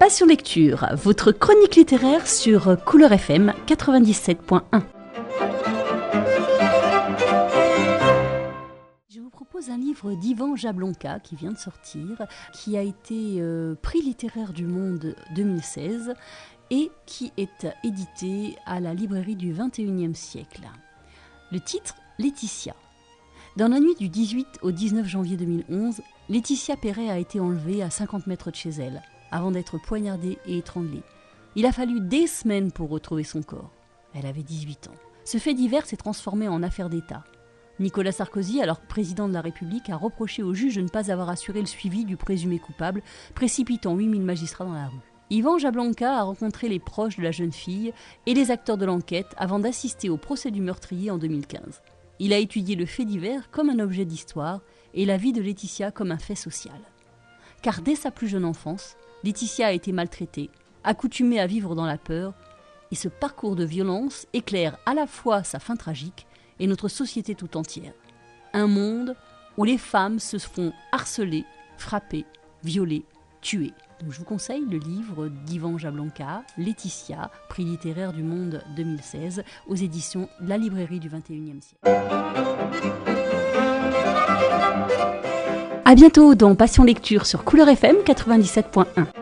Passion Lecture, votre chronique littéraire sur Couleur FM 97.1. Je vous propose un livre d'Ivan Jablonka qui vient de sortir, qui a été prix littéraire du Monde 2016 et qui est édité à la librairie du 21e siècle. Le titre, Laetitia. Dans la nuit du 18 au 19 janvier 2011, Laetitia Perret a été enlevée à 50 mètres de chez elle, avant d'être poignardée et étranglée. Il a fallu des semaines pour retrouver son corps. Elle avait 18 ans. Ce fait divers s'est transformé en affaire d'État. Nicolas Sarkozy, alors président de la République, a reproché au juge de ne pas avoir assuré le suivi du présumé coupable, précipitant 8000 magistrats dans la rue. Ivan Jablonka a rencontré les proches de la jeune fille et les acteurs de l'enquête avant d'assister au procès du meurtrier en 2015. Il a étudié le fait divers comme un objet d'histoire et la vie de Laetitia comme un fait social. Car dès sa plus jeune enfance, Laetitia a été maltraitée, accoutumée à vivre dans la peur, et ce parcours de violence éclaire à la fois sa fin tragique et notre société tout entière. Un monde où les femmes se font harceler, frapper, violer, tuer. Donc je vous conseille le livre d'Ivan Jablonka, Laetitia, prix littéraire du Monde 2016, aux éditions de la librairie du 21e siècle. À bientôt dans Passion Lecture sur Couleur FM 97.1.